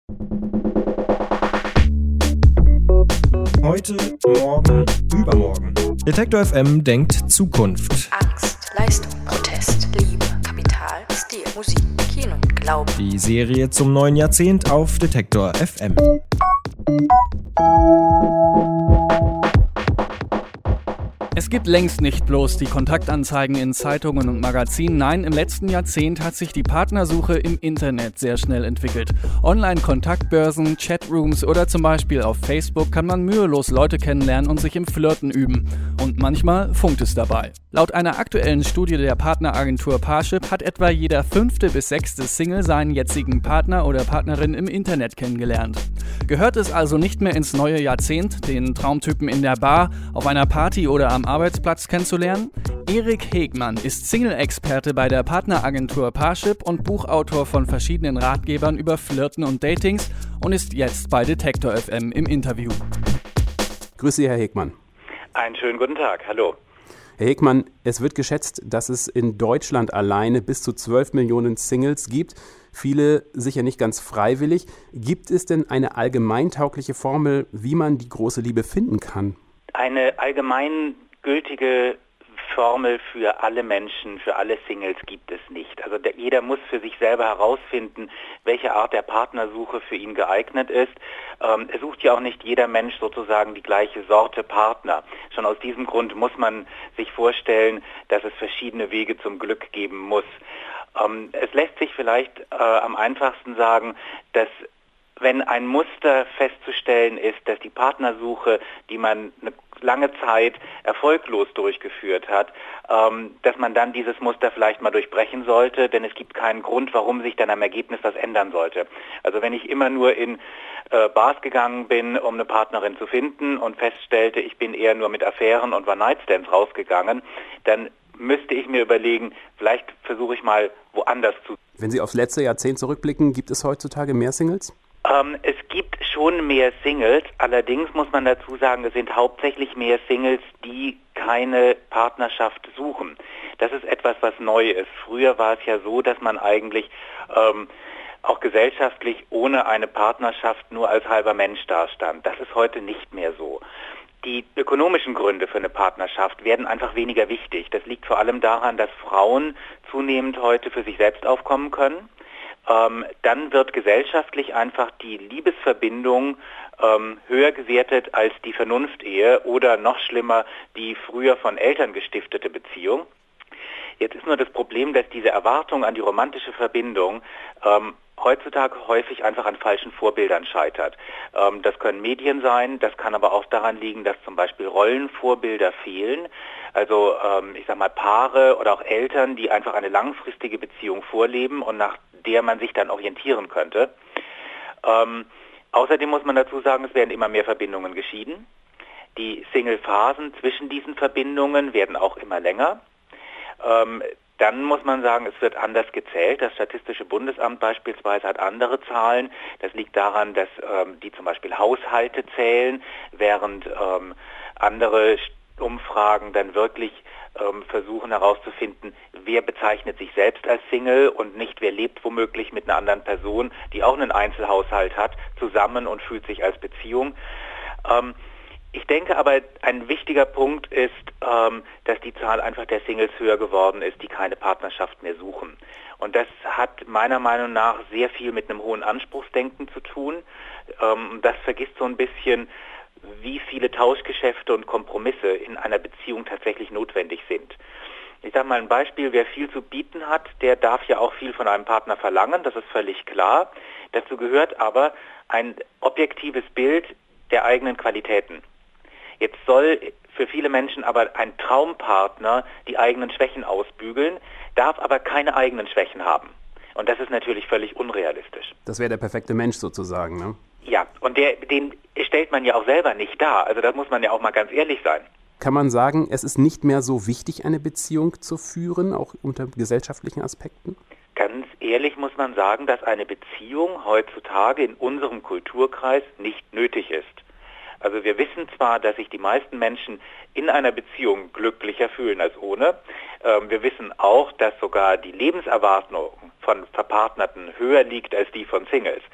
Heute, morgen, übermorgen. Detektor FM denkt Zukunft. Angst, Leistung, Protest, Liebe, Kapital, Stil, Musik, Kino, Glaube. Die Serie zum neuen Jahrzehnt auf Detektor FM. Es gibt längst nicht bloß die Kontaktanzeigen in Zeitungen und Magazinen. Nein, im letzten Jahrzehnt hat sich die Partnersuche im Internet sehr schnell entwickelt. Online-Kontaktbörsen, Chatrooms oder zum Beispiel auf Facebook kann man mühelos Leute kennenlernen und sich im Flirten üben. Und manchmal funkt es dabei. Laut einer aktuellen Studie der Partneragentur Parship hat etwa jeder 5. bis 6. Single seinen jetzigen Partner oder Partnerin im Internet kennengelernt. Gehört es also nicht mehr ins neue Jahrzehnt, den Traumtypen in der Bar, auf einer Party oder am Arbeitsplatz kennenzulernen? Erik Hegmann ist Single-Experte bei der Partneragentur Parship und Buchautor von verschiedenen Ratgebern über Flirten und Datings und ist jetzt bei Detektor FM im Interview. Grüße Sie, Herr Hegmann. Einen schönen guten Tag, hallo. Herr Hegmann, es wird geschätzt, dass es in Deutschland alleine bis zu 12 Millionen Singles gibt. Viele sicher nicht ganz freiwillig. Gibt es denn eine allgemeintaugliche Formel, wie man die große Liebe finden kann? Eine allgemeingültige Formel für alle Menschen, für alle Singles gibt es nicht. Also jeder muss für sich selber herausfinden, welche Art der Partnersuche für ihn geeignet ist. Es sucht ja auch nicht jeder Mensch sozusagen die gleiche Sorte Partner. Schon aus diesem Grund muss man sich vorstellen, dass es verschiedene Wege zum Glück geben muss. Es lässt sich vielleicht am einfachsten sagen, dass wenn ein Muster festzustellen ist, dass die Partnersuche, die man eine lange Zeit erfolglos durchgeführt hat, dass man dann dieses Muster vielleicht mal durchbrechen sollte, denn es gibt keinen Grund, warum sich dann am Ergebnis was ändern sollte. Also wenn ich immer nur in Bars gegangen bin, um eine Partnerin zu finden und feststellte, ich bin eher nur mit Affären und One-Night-Stands rausgegangen, dann müsste ich mir überlegen, vielleicht versuche ich mal woanders zu. Wenn Sie aufs letzte Jahrzehnt zurückblicken, gibt es heutzutage mehr Singles? Es gibt schon mehr Singles, allerdings muss man dazu sagen, es sind hauptsächlich mehr Singles, die keine Partnerschaft suchen. Das ist etwas, was neu ist. Früher war es ja so, dass man eigentlich auch gesellschaftlich ohne eine Partnerschaft nur als halber Mensch dastand. Das ist heute nicht mehr so. Die ökonomischen Gründe für eine Partnerschaft werden einfach weniger wichtig. Das liegt vor allem daran, dass Frauen zunehmend heute für sich selbst aufkommen können. Dann wird gesellschaftlich einfach die Liebesverbindung höher gewertet als die Vernunftehe oder noch schlimmer die früher von Eltern gestiftete Beziehung. Jetzt ist nur das Problem, dass diese Erwartung an die romantische Verbindung heutzutage häufig einfach an falschen Vorbildern scheitert. Das können Medien sein, das kann aber auch daran liegen, dass zum Beispiel Rollenvorbilder fehlen. Also ich sag mal Paare oder auch Eltern, die einfach eine langfristige Beziehung vorleben und nach der man sich dann orientieren könnte. Außerdem muss man dazu sagen, es werden immer mehr Verbindungen geschieden. Die Single-Phasen zwischen diesen Verbindungen werden auch immer länger. Dann muss man sagen, es wird anders gezählt. Das Statistische Bundesamt beispielsweise hat andere Zahlen. Das liegt daran, dass die zum Beispiel Haushalte zählen, während andere Umfragen dann wirklich versuchen herauszufinden, wer bezeichnet sich selbst als Single und nicht wer lebt womöglich mit einer anderen Person, die auch einen Einzelhaushalt hat, zusammen und fühlt sich als Beziehung. Ich denke aber, ein wichtiger Punkt ist, dass die Zahl einfach der Singles höher geworden ist, die keine Partnerschaft mehr suchen. Und das hat meiner Meinung nach sehr viel mit einem hohen Anspruchsdenken zu tun. Das vergisst so ein bisschen, wie viele Tauschgeschäfte und Kompromisse in einer Beziehung tatsächlich notwendig sind. Ich sage mal ein Beispiel, wer viel zu bieten hat, der darf ja auch viel von einem Partner verlangen, das ist völlig klar. Dazu gehört aber ein objektives Bild der eigenen Qualitäten. Jetzt soll für viele Menschen aber ein Traumpartner die eigenen Schwächen ausbügeln, darf aber keine eigenen Schwächen haben. Und das ist natürlich völlig unrealistisch. Das wäre der perfekte Mensch sozusagen, ne? Ja, und den stellt man ja auch selber nicht dar. Also da muss man ja auch mal ganz ehrlich sein. Kann man sagen, es ist nicht mehr so wichtig, eine Beziehung zu führen, auch unter gesellschaftlichen Aspekten? Ganz ehrlich muss man sagen, dass eine Beziehung heutzutage in unserem Kulturkreis nicht nötig ist. Also wir wissen zwar, dass sich die meisten Menschen in einer Beziehung glücklicher fühlen als ohne. Wir wissen auch, dass sogar die Lebenserwartung von Verpartnerten höher liegt als die von Singles.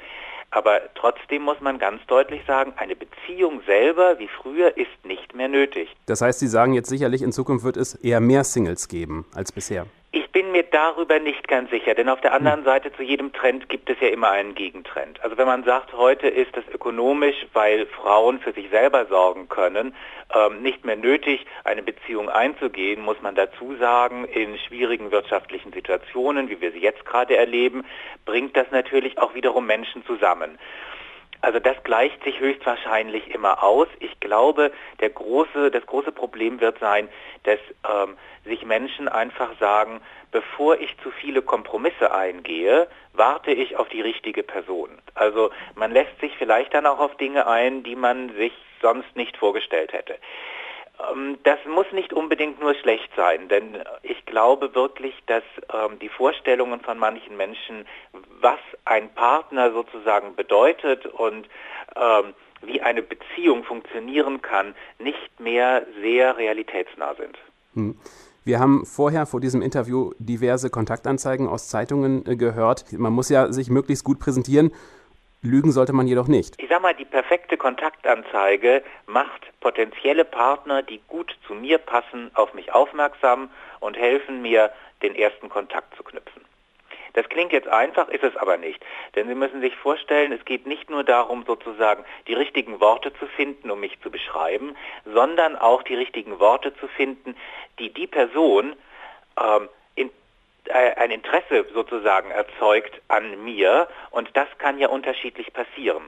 Aber trotzdem muss man ganz deutlich sagen, eine Beziehung selber wie früher ist nicht mehr nötig. Das heißt, Sie sagen jetzt sicherlich, in Zukunft wird es eher mehr Singles geben als bisher. Ich bin mir darüber nicht ganz sicher, denn auf der anderen Seite zu jedem Trend gibt es ja immer einen Gegentrend. Also wenn man sagt, heute ist es ökonomisch, weil Frauen für sich selber sorgen können, nicht mehr nötig, eine Beziehung einzugehen, muss man dazu sagen, in schwierigen wirtschaftlichen Situationen, wie wir sie jetzt gerade erleben, bringt das natürlich auch wiederum Menschen zusammen. Also das gleicht sich höchstwahrscheinlich immer aus. Ich glaube, das große Problem wird sein, dass sich Menschen einfach sagen, bevor ich zu viele Kompromisse eingehe, warte ich auf die richtige Person. Also man lässt sich vielleicht dann auch auf Dinge ein, die man sich sonst nicht vorgestellt hätte. Das muss nicht unbedingt nur schlecht sein, denn ich glaube wirklich, dass die Vorstellungen von manchen Menschen, was ein Partner sozusagen bedeutet und wie eine Beziehung funktionieren kann, nicht mehr sehr realitätsnah sind. Wir haben vorher vor diesem Interview diverse Kontaktanzeigen aus Zeitungen gehört. Man muss ja sich möglichst gut präsentieren. Lügen sollte man jedoch nicht. Ich sag mal, die perfekte Kontaktanzeige macht potenzielle Partner, die gut zu mir passen, auf mich aufmerksam und helfen mir, den ersten Kontakt zu knüpfen. Das klingt jetzt einfach, ist es aber nicht. Denn Sie müssen sich vorstellen, es geht nicht nur darum, sozusagen die richtigen Worte zu finden, um mich zu beschreiben, sondern auch die richtigen Worte zu finden, die Person ein Interesse sozusagen erzeugt an mir, und das kann ja unterschiedlich passieren.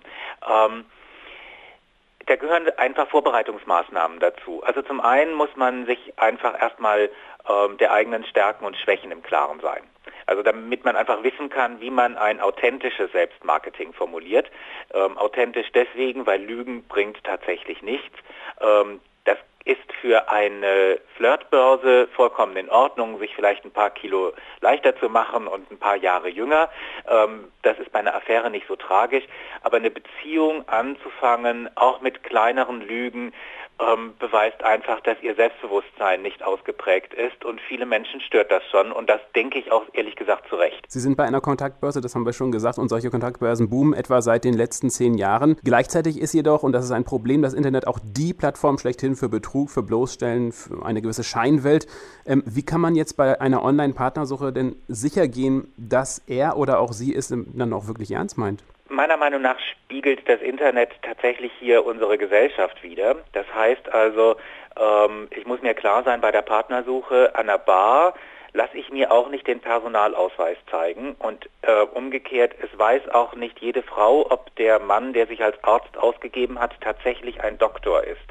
Da gehören einfach Vorbereitungsmaßnahmen dazu. Also zum einen muss man sich einfach erstmal der eigenen Stärken und Schwächen im Klaren sein. Also damit man einfach wissen kann, wie man ein authentisches Selbstmarketing formuliert. Authentisch deswegen, weil Lügen bringt tatsächlich nichts. Das ist für eine Flirtbörse vollkommen in Ordnung, sich vielleicht ein paar Kilo leichter zu machen und ein paar Jahre jünger. Das ist bei einer Affäre nicht so tragisch. Aber eine Beziehung anzufangen, auch mit kleineren Lügen, beweist einfach, dass ihr Selbstbewusstsein nicht ausgeprägt ist, und viele Menschen stört das schon, und das denke ich auch ehrlich gesagt zu Recht. Sie sind bei einer Kontaktbörse, das haben wir schon gesagt, und solche Kontaktbörsen boomen etwa seit den letzten 10 Jahren. Gleichzeitig ist jedoch, und das ist ein Problem, das Internet auch die Plattform schlechthin für Betrug, für Bloßstellen, für eine gewisse Scheinwelt. Wie kann man jetzt bei einer Online-Partnersuche denn sicher gehen, dass er oder auch sie es dann auch wirklich ernst meint? Meiner Meinung nach spiegelt das Internet tatsächlich hier unsere Gesellschaft wider. Das heißt also, ich muss mir klar sein, bei der Partnersuche an der Bar lasse ich mir auch nicht den Personalausweis zeigen, und umgekehrt, es weiß auch nicht jede Frau, ob der Mann, der sich als Arzt ausgegeben hat, tatsächlich ein Doktor ist.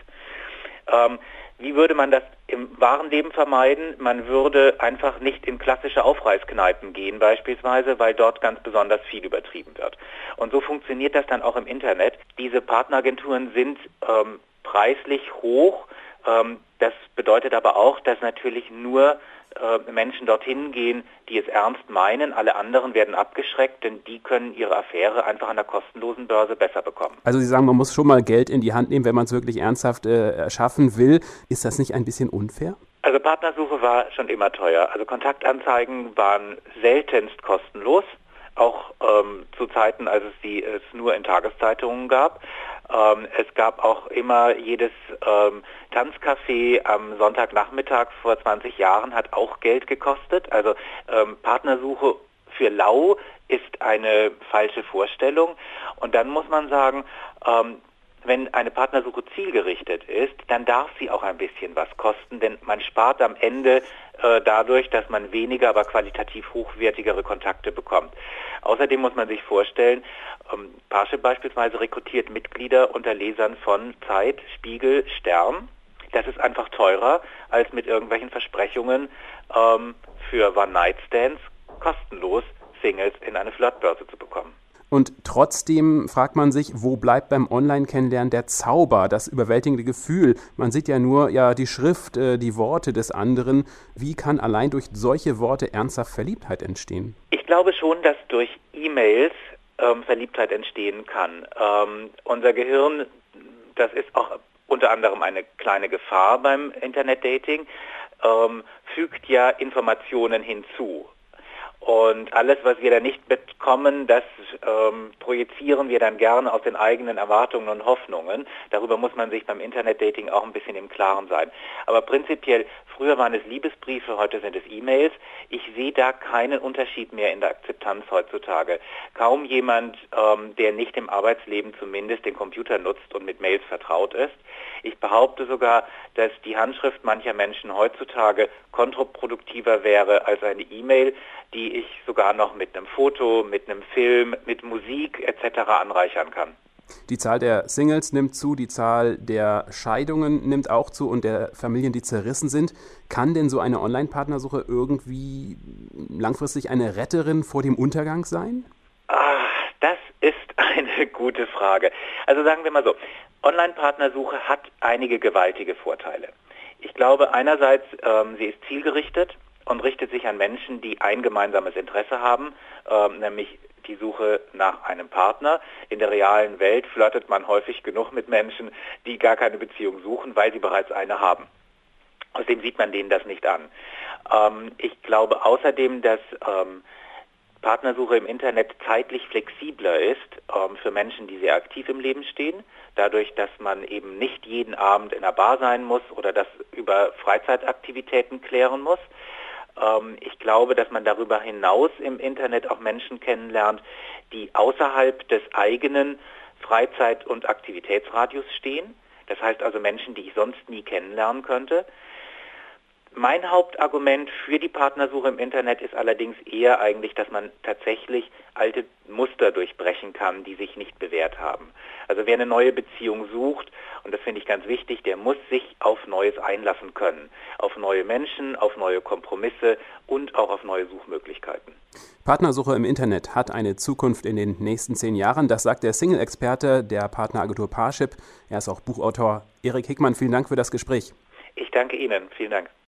Wie würde man das im wahren Leben vermeiden? Man würde einfach nicht in klassische Aufreißkneipen gehen beispielsweise, weil dort ganz besonders viel übertrieben wird. Und so funktioniert das dann auch im Internet. Diese Partneragenturen sind preislich hoch. Das bedeutet aber auch, dass natürlich nur Menschen dorthin gehen, die es ernst meinen. Alle anderen werden abgeschreckt, denn die können ihre Affäre einfach an der kostenlosen Börse besser bekommen. Also Sie sagen, man muss schon mal Geld in die Hand nehmen, wenn man es wirklich ernsthaft schaffen will. Ist das nicht ein bisschen unfair? Also Partnersuche war schon immer teuer. Also Kontaktanzeigen waren seltenst kostenlos, auch zu Zeiten, als es nur in Tageszeitungen gab. Es gab auch immer jedes Tanzcafé am Sonntagnachmittag vor 20 Jahren hat auch Geld gekostet. Also Partnersuche für lau ist eine falsche Vorstellung. Und dann muss man sagen, wenn eine Partnersuche zielgerichtet ist, dann darf sie auch ein bisschen was kosten, denn man spart am Ende dadurch, dass man weniger, aber qualitativ hochwertigere Kontakte bekommt. Außerdem muss man sich vorstellen, Parship beispielsweise rekrutiert Mitglieder unter Lesern von Zeit, Spiegel, Stern. Das ist einfach teurer, als mit irgendwelchen Versprechungen für One-Night-Stands kostenlos Singles in eine Flirtbörse zu bekommen. Und trotzdem fragt man sich, wo bleibt beim Online-Kennenlernen der Zauber, das überwältigende Gefühl? Man sieht ja nur die Schrift, die Worte des anderen. Wie kann allein durch solche Worte ernsthaft Verliebtheit entstehen? Ich glaube schon, dass durch E-Mails Verliebtheit entstehen kann. Unser Gehirn, das ist auch unter anderem eine kleine Gefahr beim Internet-Dating, fügt ja Informationen hinzu. Und alles, was wir da nicht bekommen, das projizieren wir dann gerne aus den eigenen Erwartungen und Hoffnungen. Darüber muss man sich beim Internetdating auch ein bisschen im Klaren sein. Aber prinzipiell, früher waren es Liebesbriefe, heute sind es E-Mails. Ich sehe da keinen Unterschied mehr in der Akzeptanz heutzutage. Kaum jemand, der nicht im Arbeitsleben zumindest den Computer nutzt und mit Mails vertraut ist. Ich behaupte sogar, dass die Handschrift mancher Menschen heutzutage kontraproduktiver wäre als eine E-Mail, die ich sogar noch mit einem Foto, mit einem Film, mit Musik etc. anreichern kann. Die Zahl der Singles nimmt zu, die Zahl der Scheidungen nimmt auch zu und der Familien, die zerrissen sind. Kann denn so eine Online-Partnersuche irgendwie langfristig eine Retterin vor dem Untergang sein? Das ist eine gute Frage. Also sagen wir mal so, Online-Partnersuche hat einige gewaltige Vorteile. Ich glaube einerseits, sie ist zielgerichtet und richtet sich an Menschen, die ein gemeinsames Interesse haben, nämlich die Suche nach einem Partner. In der realen Welt flirtet man häufig genug mit Menschen, die gar keine Beziehung suchen, weil sie bereits eine haben. Außerdem sieht man denen das nicht an. Ich glaube außerdem, dass Partnersuche im Internet zeitlich flexibler ist für Menschen, die sehr aktiv im Leben stehen, dadurch, dass man eben nicht jeden Abend in einer Bar sein muss oder das über Freizeitaktivitäten klären muss. Ich glaube, dass man darüber hinaus im Internet auch Menschen kennenlernt, die außerhalb des eigenen Freizeit- und Aktivitätsradius stehen. Das heißt also Menschen, die ich sonst nie kennenlernen könnte. Mein Hauptargument für die Partnersuche im Internet ist allerdings eher eigentlich, dass man tatsächlich alte Muster durchbrechen kann, die sich nicht bewährt haben. Also wer eine neue Beziehung sucht, und das finde ich ganz wichtig, der muss sich auf Neues einlassen können. Auf neue Menschen, auf neue Kompromisse und auch auf neue Suchmöglichkeiten. Partnersuche im Internet hat eine Zukunft in den nächsten 10 Jahren. Das sagt der Single-Experte der Partneragentur Parship. Er ist auch Buchautor. Erik Hickmann, vielen Dank für das Gespräch. Ich danke Ihnen. Vielen Dank.